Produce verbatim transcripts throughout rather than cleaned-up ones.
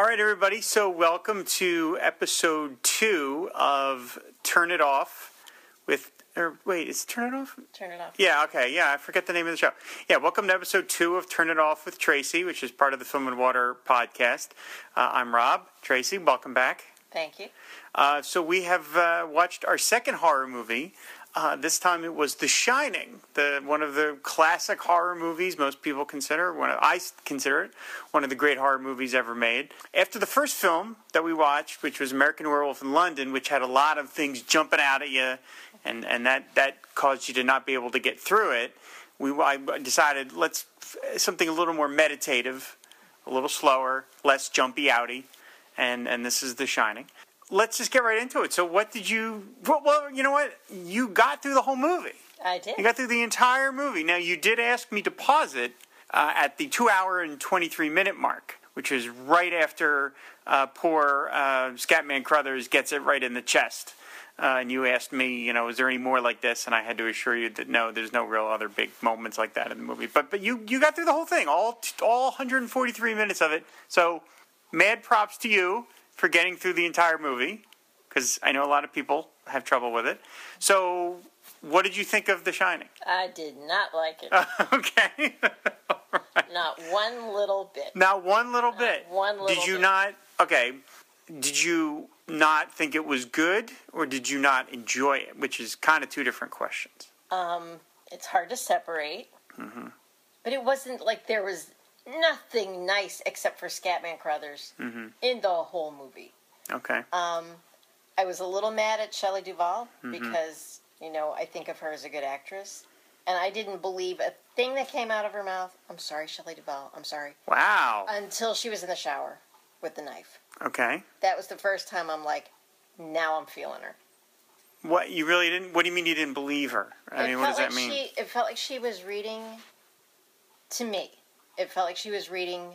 right, everybody. So welcome to episode two of Turn It Off with, or wait, is it Turn It Off? Turn It Off. Yeah, okay. Yeah, I forget the name of the show. Yeah, welcome to episode two of Turn It Off with Tracy, which is part of the Film and Water podcast. Uh, I'm Rob. Tracy, welcome back. Thank you. Uh, so we have uh, watched our second horror movie. Uh, this time it was The Shining, the one of the classic horror movies most people consider. One of, I consider it one of the great horror movies ever made. After the first film that we watched, which was American Werewolf in London, which had a lot of things jumping out at you, and, and that, that caused you to not be able to get through it, we I decided let's something a little more meditative, a little slower, less jumpy outy, and, and this is The Shining. Let's just get right into it. So what did you... Well, well, you know what? You got through the whole movie. I did. You got through the entire movie. Now, you did ask me to pause it uh, at the two hour and twenty-three minute mark, which is right after uh, poor uh, Scatman Crothers gets it right in the chest. Uh, and you asked me, you know, is there any more like this? And I had to assure you that no, there's no real other big moments like that in the movie. But but you, you got through the whole thing, all all one hundred forty-three minutes of it. So, mad props to you for getting through the entire movie, because I know a lot of people have trouble with it. So, what did you think of The Shining? I did not like it. Uh, okay. Right. Not one little bit. Not one little Not bit. one little Did you bit. not, okay, did you not think it was good, or did you not enjoy it? Which is kind of two different questions. Um, it's hard to separate. Mm-hmm. But it wasn't like there was nothing nice except for Scatman Crothers Mm-hmm. in the whole movie. Okay. Um, I was a little mad at Shelley Duvall Mm-hmm. because, you know, I think of her as a good actress. And I didn't believe a thing that came out of her mouth. I'm sorry, Shelley Duvall. I'm sorry. Wow. Until she was in the shower with the knife. Okay. That was the first time I'm like, now I'm feeling her. What, you really didn't, what do you mean you didn't believe her? I It mean, what does felt that like mean? She, it felt like she was reading, to me, it felt like she was reading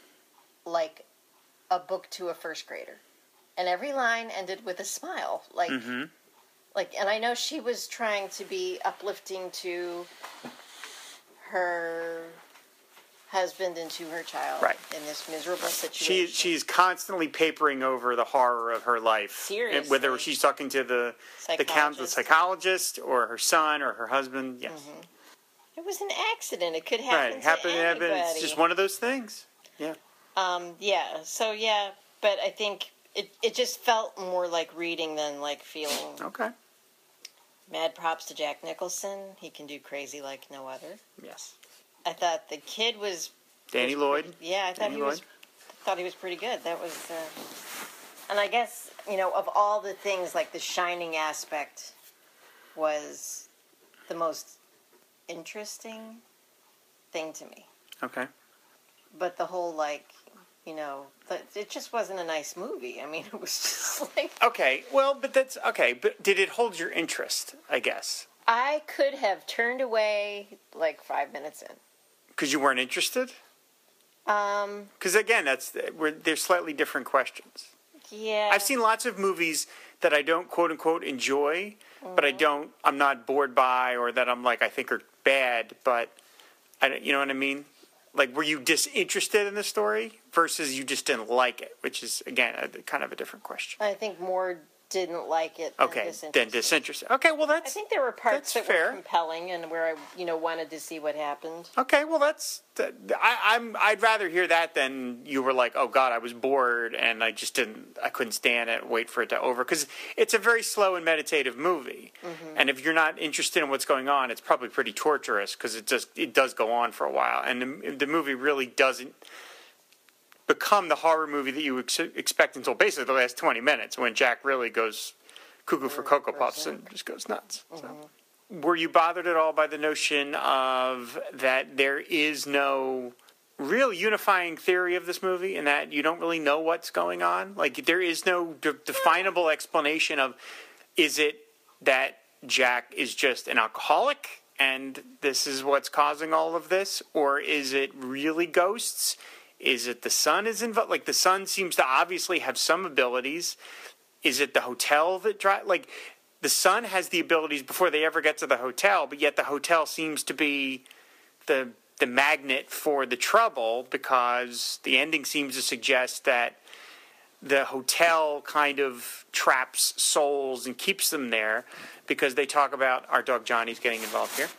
like a book to a first grader. And every line ended with a smile. Like, Mm-hmm. like, and I know she was trying to be uplifting to her husband and to her child Right. in this miserable situation. She she's constantly papering over the horror of her life. Seriously. Whether she's talking to the the count, the Psychologist. psychologist, or her son, or her husband. Yes. Mm-hmm. It was an accident. It could happen Right. to Happen. anybody. It's just one of those things. Yeah. Um, yeah, so yeah, but I think it, it just felt more like reading than like feeling. Okay. Mad props to Jack Nicholson. He can do crazy like no other. Yes. I thought the kid was... Danny was Lloyd. pretty- yeah, I thought Danny he was Lloyd. thought he was pretty good. That was... Uh, and I guess, you know, of all the things, like the Shining aspect was the most interesting thing to me. Okay. But the whole, like, you know, the, it just wasn't a nice movie. I mean, it was just like... Okay. Well, but that's okay. But did it hold your interest? I guess I could have turned away, like, five minutes in. because you weren't interested. Um, Because again, that's we're, they're slightly different questions. yeah. I've seen lots of movies that I don't quote unquote enjoy, Mm-hmm. but I don't. I'm not bored by, or that I'm like I think are bad. But I, don't- you know what I mean? Like, were you disinterested in the story versus you just didn't like it, which is again a, kind of a different question. I think more didn't like it than Okay, disinterested. then disinterested. Okay, well I that's think there were parts that's that fair. were compelling and where I, you know, wanted to see what happened. okay. Well, that's that, I, I'm. I'd rather hear that than you were like, oh God, I was bored and I just didn't. I couldn't stand it. Wait for it to over because it's a very slow and meditative movie. Mm-hmm. And if you're not interested in what's going on, it's probably pretty torturous because it just it does go on for a while, and the, the movie really doesn't become the horror movie that you ex- expect until basically the last twenty minutes when Jack really goes cuckoo for Cocoa Puffs and just goes nuts. So. Were you bothered at all by the notion of that there is no real unifying theory of this movie and that you don't really know what's going on? Like, there is no de- definable explanation of, is it that Jack is just an alcoholic and this is what's causing all of this? Or is it really ghosts? Is it the son is involved? Like, the son seems to obviously have some abilities. Is it the hotel that drive? Like, the son has the abilities before they ever get to the hotel, but yet the hotel seems to be the the magnet for the trouble because the ending seems to suggest that the hotel kind of traps souls and keeps them there, because they talk about our dog Johnny's getting involved here.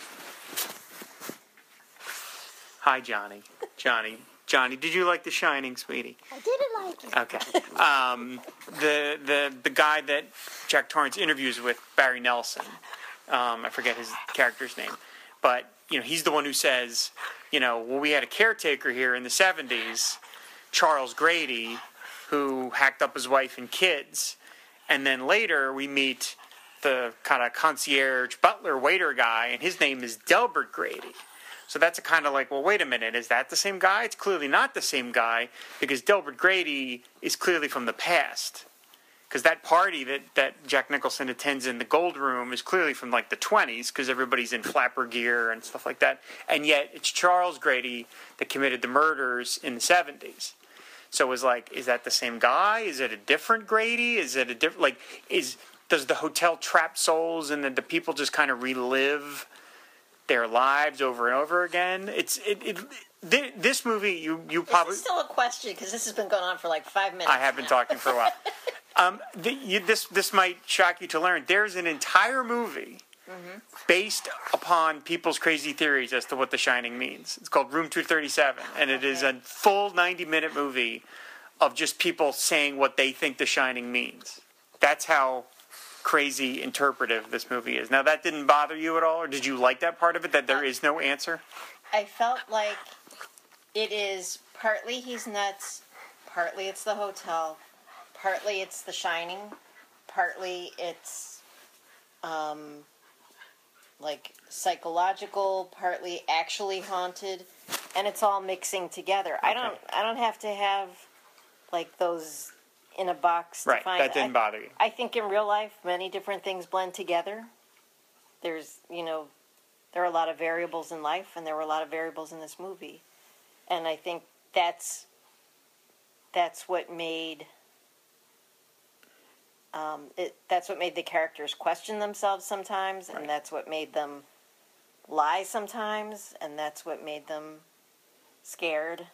Hi, Johnny. Johnny. Johnny, did you like The Shining, sweetie? I didn't like it. Okay. Um, the the the guy that Jack Torrance interviews with, Barry Nelson, um, I forget his character's name, but you know he's the one who says, you know, well, we had a caretaker here in the seventies, Charles Grady, who hacked up his wife and kids, and then later we meet the kind of concierge butler waiter guy, and his name is Delbert Grady. So that's a kind of like, well, wait a minute, is that the same guy? It's clearly not the same guy, because Delbert Grady is clearly from the past. Because that party that, that Jack Nicholson attends in the Gold Room is clearly from like the twenties, because everybody's in flapper gear and stuff like that. And yet it's Charles Grady that committed the murders in the seventies. So it was like, is that the same guy? Is it a different Grady? Is it a different, like, is, does the hotel trap souls and then the people just kind of relive their lives over and over again? It's it, it th- this movie you you probably This is still a question, because this has been going on for like five minutes. I have been now. talking for a while. um, the, you, this this might shock you to learn. There's an entire movie mm-hmm. based upon people's crazy theories as to what The Shining means. It's called Room two thirty-seven, and it okay. is a full ninety minute movie of just people saying what they think The Shining means. That's how crazy interpretive this movie is. Now, that didn't bother you at all, or did you like that part of it, that there is no answer? I felt like it is partly he's nuts, partly it's the hotel, partly it's The Shining, partly it's um, like psychological, partly actually haunted, and it's all mixing together. Okay. I don't I don't have to have like those in a box to right, find. That didn't I, bother you. I think in real life, many different things blend together. There's, you know, there are a lot of variables in life, and there were a lot of variables in this movie. And I think that's that's what made um, it. That's what made the characters question themselves sometimes, and right. that's what made them lie sometimes, and that's what made them scared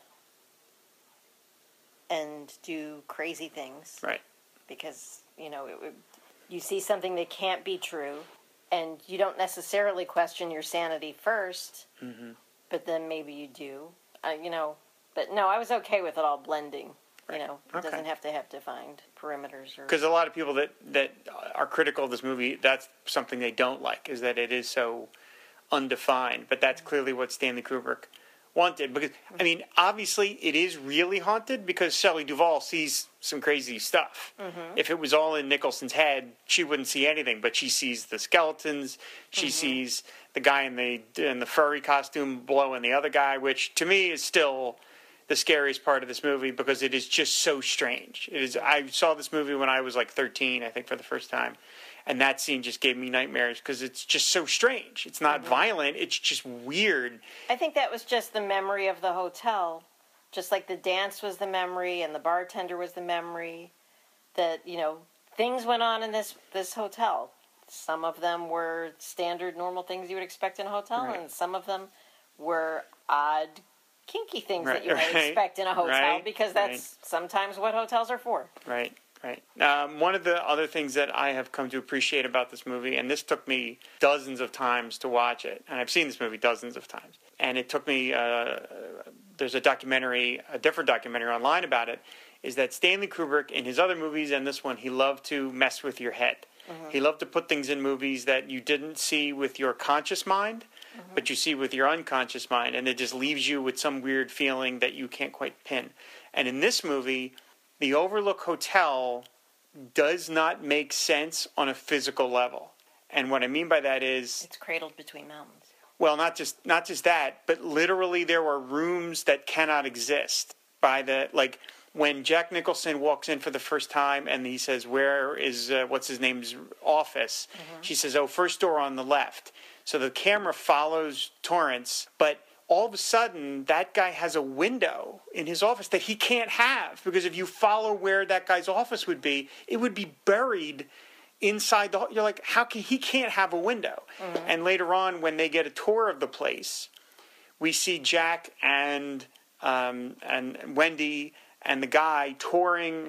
and do crazy things. Right. Because, you know, it would, you see something that can't be true, and you don't necessarily question your sanity first, mm-hmm. but then maybe you do. Uh, you know, but no, I was okay with it all blending. Right. You know, it okay. doesn't have to have defined perimeters. Because a lot of people that, that are critical of this movie, that's something they don't like, is that it is so undefined. But that's clearly what Stanley Kubrick wanted, because I mean, obviously, it is really haunted because Shelley Duvall sees some crazy stuff. Mm-hmm. If it was all in Nicholson's head, she wouldn't see anything, but she sees the skeletons. She mm-hmm. sees the guy in the in the furry costume blowing the other guy, which to me is still the scariest part of this movie because it is just so strange. It is. I saw this movie when I was like thirteen, I think, for the first time. And that scene just gave me nightmares because it's just so strange. It's not mm-hmm. violent. It's just weird. I think that was just the memory of the hotel. Just like the dance was the memory and the bartender was the memory. That, you know, things went on in this, this hotel. Some of them were standard, normal things you would expect in a hotel. Right. And some of them were odd, kinky things right, that you might right, expect in a hotel. Right, because that's right. sometimes what hotels are for. Right. Right. Um, one of the other things that I have come to appreciate about this movie, and this took me dozens of times to watch it, and I've seen this movie dozens of times, and it took me, uh, there's a documentary, a different documentary online about it, is that Stanley Kubrick, in his other movies and this one, he loved to mess with your head. Mm-hmm. He loved to put things in movies that you didn't see with your conscious mind, mm-hmm. but you see with your unconscious mind, and it just leaves you with some weird feeling that you can't quite pin. And in this movie, the Overlook Hotel does not make sense on a physical level. And what I mean by that is... It's cradled between mountains. Well, not just not just that, but literally there are rooms that cannot exist. By the, like, when Jack Nicholson walks in for the first time and he says, where is, uh, what's his name's office? Mm-hmm. She says, oh, first door on the left. So the camera follows Torrance, but all of a sudden, that guy has a window in his office that he can't have. Because if you follow where that guy's office would be, it would be buried inside the... You're like, how can... He can't have a window. Mm-hmm. And later on, when they get a tour of the place, we see Jack and um, and Wendy and the guy touring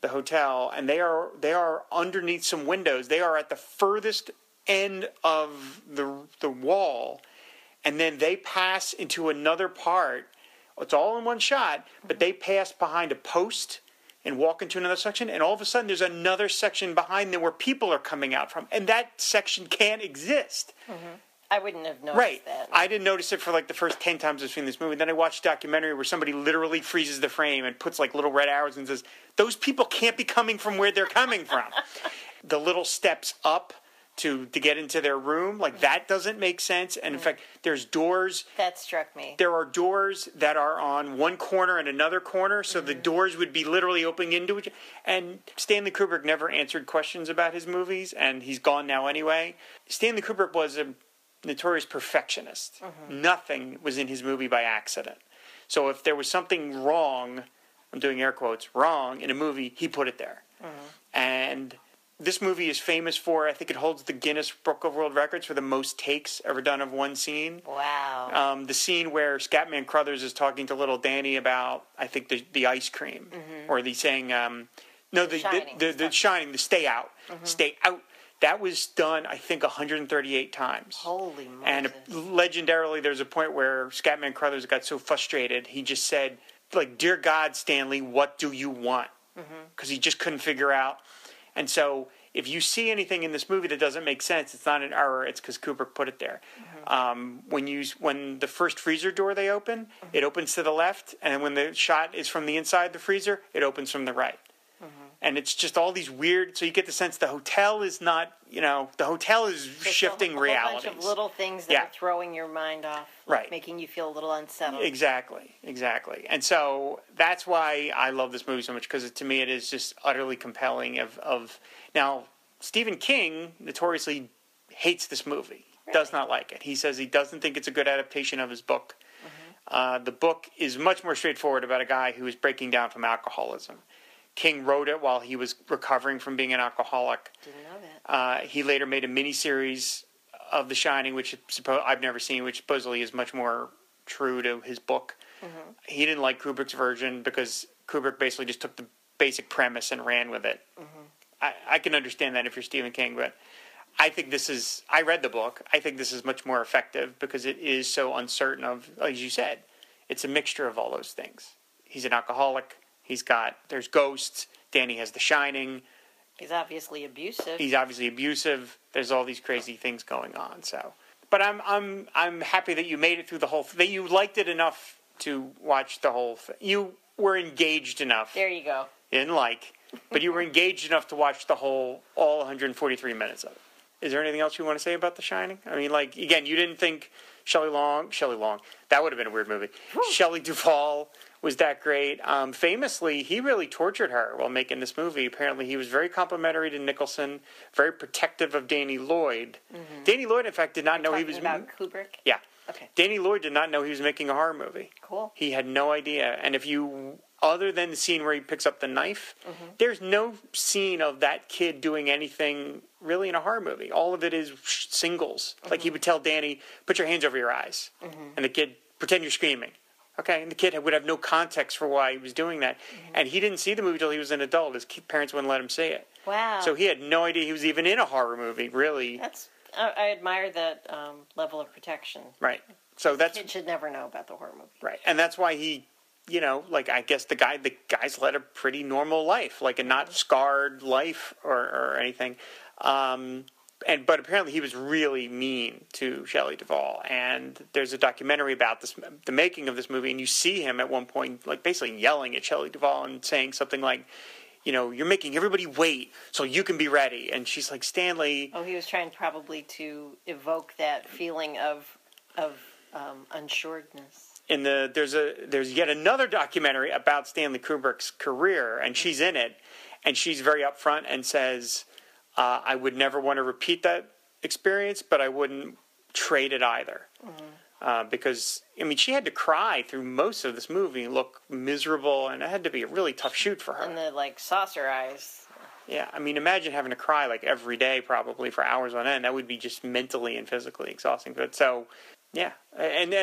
the hotel, and they are they are underneath some windows. They are at the furthest end of the the wall, and then they pass into another part. It's all in one shot, but they pass behind a post and walk into another section, and all of a sudden there's another section behind them where people are coming out from, and that section can't exist. Mm-hmm. I wouldn't have noticed right. that. I didn't notice it for like the first ten times I've seen this movie. Then I watched a documentary where somebody literally freezes the frame and puts like little red arrows and says, those people can't be coming from where they're coming from. The little steps up to to get into their room, like that doesn't make sense. And in fact, there's doors. That struck me. There are doors that are on one corner and another corner, so mm-hmm. the doors would be literally opening into each. And Stanley Kubrick never answered questions about his movies, and he's gone now anyway. Stanley Kubrick was a notorious perfectionist. Mm-hmm. Nothing was in his movie by accident. So if there was something wrong, I'm doing air quotes, wrong in a movie, he put it there. Mm-hmm. And this movie is famous for, I think it holds the Guinness Book of World Records for the most takes ever done of one scene. Wow. Um, the scene where Scatman Crothers is talking to little Danny about, I think, the, the ice cream. Mm-hmm. Or the saying, um, no, the, the Shining, the, the, the Shining, the stay out. Mm-hmm. Stay out. That was done, I think, one hundred thirty-eight times. Holy Moses. And legendarily, there's a point where Scatman Crothers got so frustrated, he just said, like, dear God, Stanley, what do you want? Because mm-hmm. he just couldn't figure out. And so if you see anything in this movie that doesn't make sense, it's not an error. It's because Kubrick put it there. Mm-hmm. Um, when you when the first freezer door they open, mm-hmm. it opens to the left. And when the shot is from the inside the freezer, it opens from the right. Mm-hmm. And it's just all these weird, so you get the sense the hotel is not, you know, the hotel is Just shifting a, a realities. A bunch of little things that yeah. are throwing your mind off. Right. Making you feel a little unsettled. Exactly, exactly. And so that's why I love this movie so much, because to me it is just utterly compelling. Of, of Now, Stephen King notoriously hates this movie, really? Does not like it. He says he doesn't think it's a good adaptation of his book. Mm-hmm. Uh, the book is much more straightforward about a guy who is breaking down from alcoholism. King wrote it while he was recovering from being an alcoholic. Didn't know that. Uh, he later made a miniseries of The Shining, which suppo- I've never seen, which supposedly is much more true to his book. Mm-hmm. He didn't like Kubrick's version because Kubrick basically just took the basic premise and ran with it. Mm-hmm. I, I can understand that if you're Stephen King, but I think this is, I read the book, I think this is much more effective because it is so uncertain of, as you said, it's a mixture of all those things. He's an alcoholic. He's got, there's ghosts. Danny has The Shining. He's obviously abusive. He's obviously abusive. There's all these crazy things going on. So, but I'm I'm I'm happy that you made it through the whole. That you liked it enough to watch the whole thing. You were engaged enough. There you go. You didn't like, but you were engaged enough to watch the whole all one hundred forty-three minutes of it. Is there anything else you want to say about The Shining? I mean, like again, you didn't think Shelley Long, Shelley Long. That would have been a weird movie. Shelley Duvall was that great. Um, famously, he really tortured her while making this movie. Apparently, he was very complimentary to Nicholson, very protective of Danny Lloyd. Mm-hmm. Danny Lloyd, in fact, did not You're know he was about Kubrick. Yeah. Okay. Danny Lloyd did not know he was making a horror movie. Cool. He had no idea. And if you, other than the scene where he picks up the knife, mm-hmm. there's no scene of that kid doing anything really in a horror movie. All of it is singles. Mm-hmm. Like he would tell Danny, "Put your hands over your eyes," mm-hmm. and the kid, "Pretend you're screaming." Okay, and the kid would have no context for why he was doing that. Mm-hmm. And he didn't see the movie until he was an adult. His parents wouldn't let him see it. Wow. So he had no idea he was even in a horror movie, really. That's I, I admire that um, level of protection. Right. So the that's... kid should never know about the horror movie. Right. And that's why he, you know, like, I guess the guy, the guy's led a pretty normal life, like a not scarred life or, or anything. Um... And but apparently he was really mean to Shelley Duvall, and there's a documentary about this, the making of this movie, and you see him at one point like basically yelling at Shelley Duvall and saying something like, you know, "You're making everybody wait so you can be ready," and she's like, "Stanley." Oh, he was trying probably to evoke that feeling of of um, unsuredness. In the there's a there's yet another documentary about Stanley Kubrick's career, and she's in it, and she's very upfront and says, Uh, I would never want to repeat that experience, but I wouldn't trade it either. Mm-hmm. Uh, because, I mean, she had to cry through most of this movie, look miserable, and it had to be a really tough shoot for her. And the, like, saucer eyes. Yeah, I mean, imagine having to cry, like, every day, probably, for hours on end. That would be just mentally and physically exhausting. But so, yeah. And, and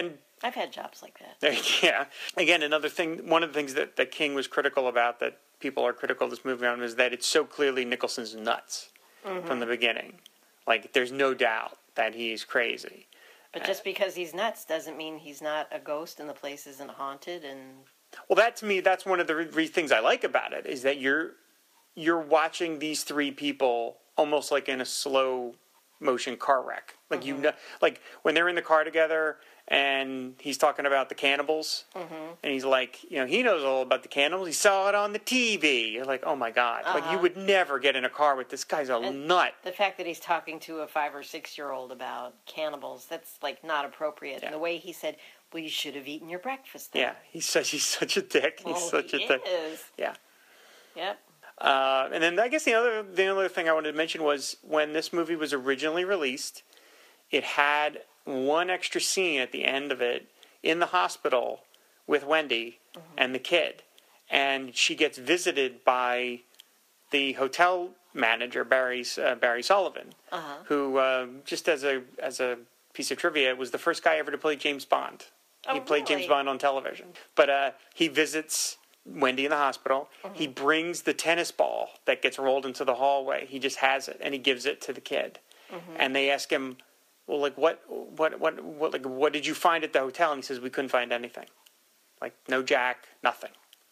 I've had jobs like that. Yeah. Again, another thing, one of the things that, that King was critical about, that people are critical of this movie on, is that it's so clearly Nicholson's nuts mm-hmm. from the beginning. Like, there's no doubt that he's crazy. But just because he's nuts doesn't mean he's not a ghost and the place isn't haunted. And well, that to me, that's one of the re- things I like about it, is that you're you're watching these three people almost like in a slow motion car wreck. Like mm-hmm. you know, like when they're in the car together and he's talking about the cannibals mm-hmm. and he's like, you know, he knows all about the cannibals. He saw it on the T V. You're like, oh my God. Uh-huh. Like you would never get in a car with this guy's a and nut. The fact that he's talking to a five or six year old about cannibals, that's like not appropriate. Yeah. And the way he said, well, you should have eaten your breakfast then. Yeah. He's such, he's such a dick. He's well, such he a dick. Is. Yeah. Yep. Uh, and then I guess the other the other thing I wanted to mention was when this movie was originally released, it had one extra scene at the end of it in the hospital with Wendy mm-hmm. and the kid. And she gets visited by the hotel manager, Barry, uh, Barry Sullivan, uh-huh. who, uh, just as a as a piece of trivia, was the first guy ever to play James Bond. Oh, he played really? James Bond on television. But uh, he visits Wendy in the hospital. Mm-hmm. He brings the tennis ball that gets rolled into the hallway. He just has it, and he gives it to the kid. Mm-hmm. And they ask him, well, like, what, what, what, what, like, what did you find at the hotel? And he says, we couldn't find anything. Like, no jack, nothing.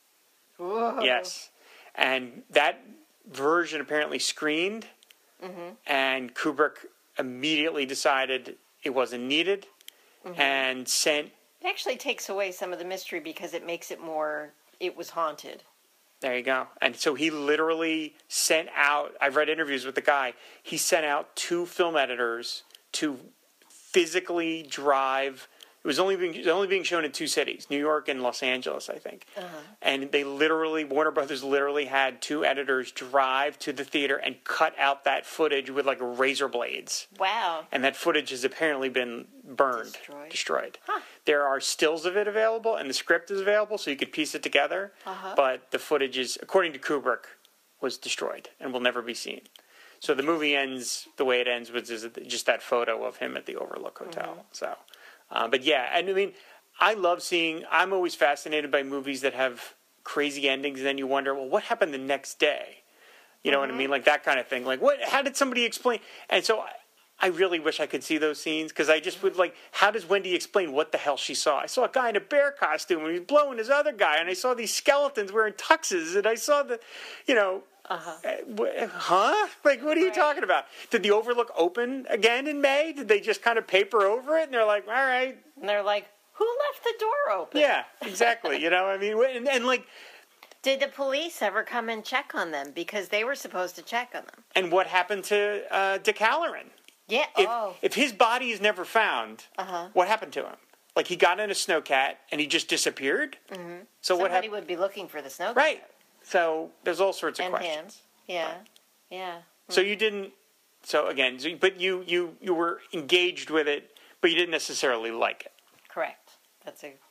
Whoa. Yes. And that version apparently screened, mm-hmm. and Kubrick immediately decided it wasn't needed, mm-hmm. and sent... It actually takes away some of the mystery because it makes it more... It was haunted. There you go. And so he literally sent out... I've read interviews with the guy. He sent out two film editors to physically drive... It was only being, it was only being shown in two cities, New York and Los Angeles, I think. Uh-huh. And they literally, Warner Brothers literally had two editors drive to the theater and cut out that footage with like razor blades. Wow. And that footage has apparently been burned, destroyed. destroyed. Huh. There are stills of it available, and the script is available, so you could piece it together. Uh-huh. But the footage is, according to Kubrick, was destroyed and will never be seen. So the movie ends the way it ends, with just that photo of him at the Overlook Hotel. Mm-hmm. So... Uh, but yeah, and I mean, I love seeing, I'm always fascinated by movies that have crazy endings, and then you wonder, well, what happened the next day? You know mm-hmm. what I mean? Like that kind of thing. Like, what? How did somebody explain? And so I, I really wish I could see those scenes, because I just would like, how does Wendy explain what the hell she saw? I saw a guy in a bear costume, and he was blowing his other guy, and I saw these skeletons wearing tuxes, and I saw the, you know... Uh-huh. Huh? Like, what are you right. talking about? Did the Overlook open again in May? Did they just kind of paper over it? And they're like, all right. And they're like, who left the door open? Yeah, exactly. You know, I mean, and, and like... Did the police ever come and check on them? Because they were supposed to check on them. And what happened to uh, Dick Halloran? Yeah, if, oh. If his body is never found, uh-huh. what happened to him? Like, he got in a snowcat and he just disappeared? Mm-hmm. So Somebody what happened? would be looking for the snowcat. Right. So there's all sorts of and questions. Him. Yeah, right. yeah. Mm-hmm. So you didn't. So again, so, but you, you you were engaged with it, but you didn't necessarily like it. Correct. That's a,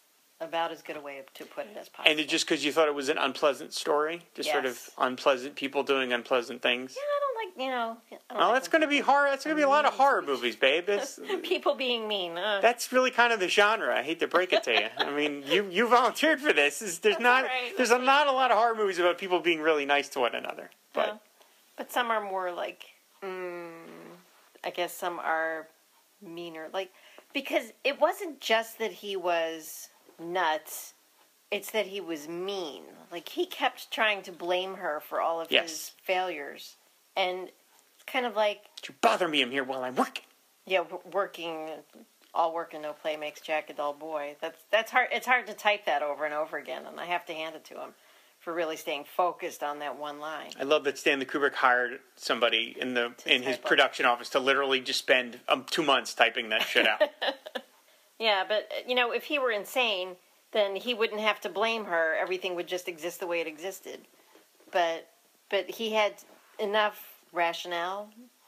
a about as good a way to put it as possible. And it just because you thought it was an unpleasant story, just yes. sort of unpleasant people doing unpleasant things. Yeah, I don't like you know. I don't oh, like that's going to be horror. That's going to be a lot of horror movies, babe. It's, people being mean. Uh. That's really kind of the genre. I hate to break it to you. I mean, you you volunteered for this. There's, there's not right. there's a, not a lot of horror movies about people being really nice to one another. But yeah. but some are more like, mm, I guess some are meaner. Like because it wasn't just that he was nuts. It's that he was mean. Like, he kept trying to blame her for all of yes. his failures. And it's kind of like... You bother me in here while I'm working. Yeah, working, all work and no play makes Jack a dull boy. That's that's hard. It's hard to type that over and over again, and I have to hand it to him for really staying focused on that one line. I love that Stanley Kubrick hired somebody in the to in his production office to literally just spend um, two months typing that shit out. Yeah, but, you know, if he were insane... then he wouldn't have to blame her. Everything would just exist the way it existed. But but he had enough rationale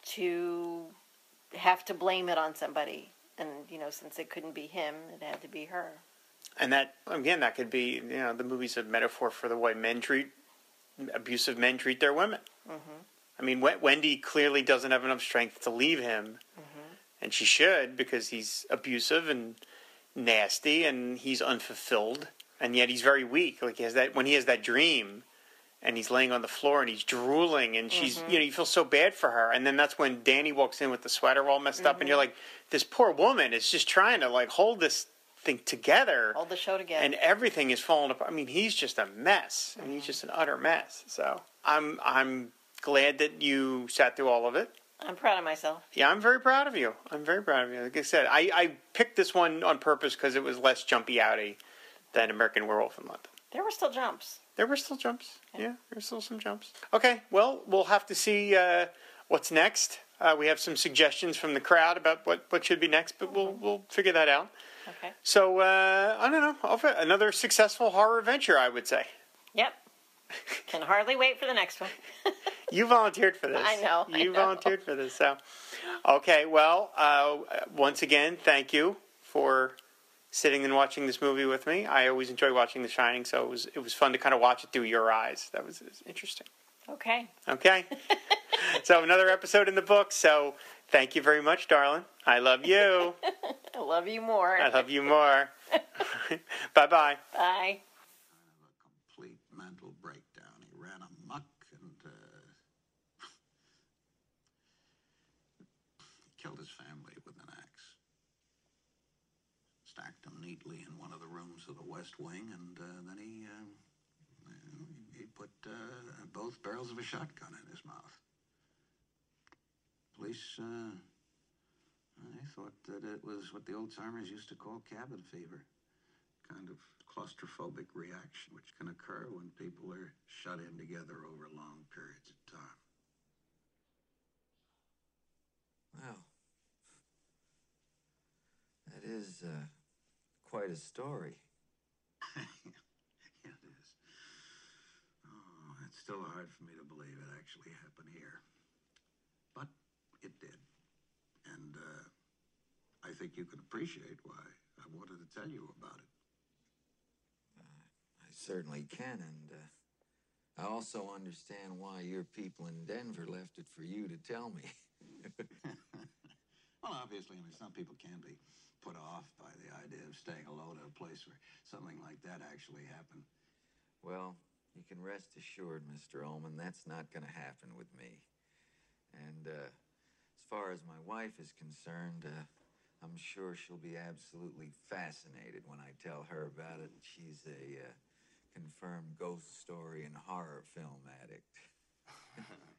to have to blame it on somebody. And, you know, since it couldn't be him, it had to be her. And that, again, that could be, you know, the movie's a metaphor for the way men treat, abusive men treat their women. Mm-hmm. I mean, Wendy clearly doesn't have enough strength to leave him. Mm-hmm. And she should, because he's abusive and... nasty and he's unfulfilled, and yet he's very weak. Like he has that when he has that dream, and he's laying on the floor and he's drooling, and she's mm-hmm. you know you feel so bad for her, and then that's when Danny walks in with the sweater all messed mm-hmm. up, and you're like, this poor woman is just trying to like hold this thing together, hold the show together, and everything is falling apart. I mean, he's just a mess, mm-hmm. and he's just an utter mess. So I'm I'm glad that you sat through all of it. I'm proud of myself. Yeah, I'm very proud of you. I'm very proud of you. Like I said, I, I picked this one on purpose because it was less jumpy outy than American Werewolf in London. There were still jumps. There were still jumps. Yeah, yeah there were still some jumps. Okay, well, we'll have to see uh, what's next. Uh, we have some suggestions from the crowd about what, what should be next, but we'll we'll figure that out. Okay. So, uh, I don't know. Another successful horror adventure, I would say. Yep. Can hardly wait for the next one. You volunteered for this. I know. You I know. volunteered for this. So, okay. Well, uh, once again, thank you for sitting and watching this movie with me. I always enjoy watching The Shining, so it was it was fun to kind of watch it through your eyes. That was, it was interesting. Okay. Okay. So another episode in the book. So thank you very much, darling. I love you. I love you more. I love you more. Bye-bye. Bye. Complete mental breakdown. He ran amok and uh, killed his family with an axe. Stacked them neatly in one of the rooms of the West Wing, and uh, then he uh, he put uh, both barrels of a shotgun in his mouth. Police, uh, I thought that it was what the old-timers used to call cabin fever. Kind of claustrophobic reaction which can occur when people are shut in together over long periods of time. Wow. That is uh, quite a story. Yeah, it is. Oh, it's still hard for me to believe it actually happened here. But it did. And uh, I think you can appreciate why I wanted to tell you about it. I certainly can, and uh, I also understand why your people in Denver left it for you to tell me. Well, obviously, I mean, some people can be put off by the idea of staying alone at a place where something like that actually happened. Well, you can rest assured, Mister Ullman, that's not going to happen with me. And uh, as far as my wife is concerned, uh, I'm sure she'll be absolutely fascinated when I tell her about it. She's a uh, confirmed ghost story and horror film addict.